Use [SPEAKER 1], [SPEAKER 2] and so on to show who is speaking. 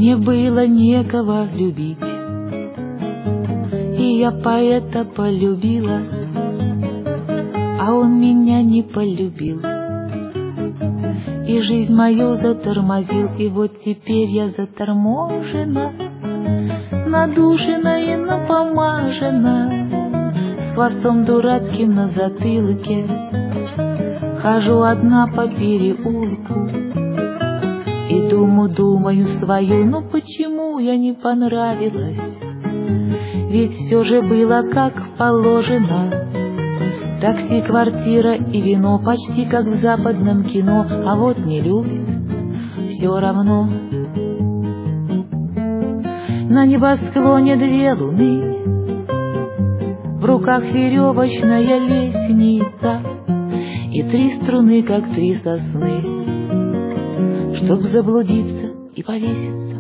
[SPEAKER 1] Мне было некого любить, и я поэта полюбила, а он меня не полюбил, и жизнь мою затормозил. И вот теперь я заторможена, надушена и напомажена, с хвостом дурацким на затылке, хожу одна по переулку и думаю свою, ну почему я не понравилась? Ведь все же было как положено. Такси, квартира и вино, почти как в западном кино. А вот не любит, все равно. На небосклоне две луны, в руках веревочная лестница и три струны, как три сосны, чтоб заблудиться и повеситься.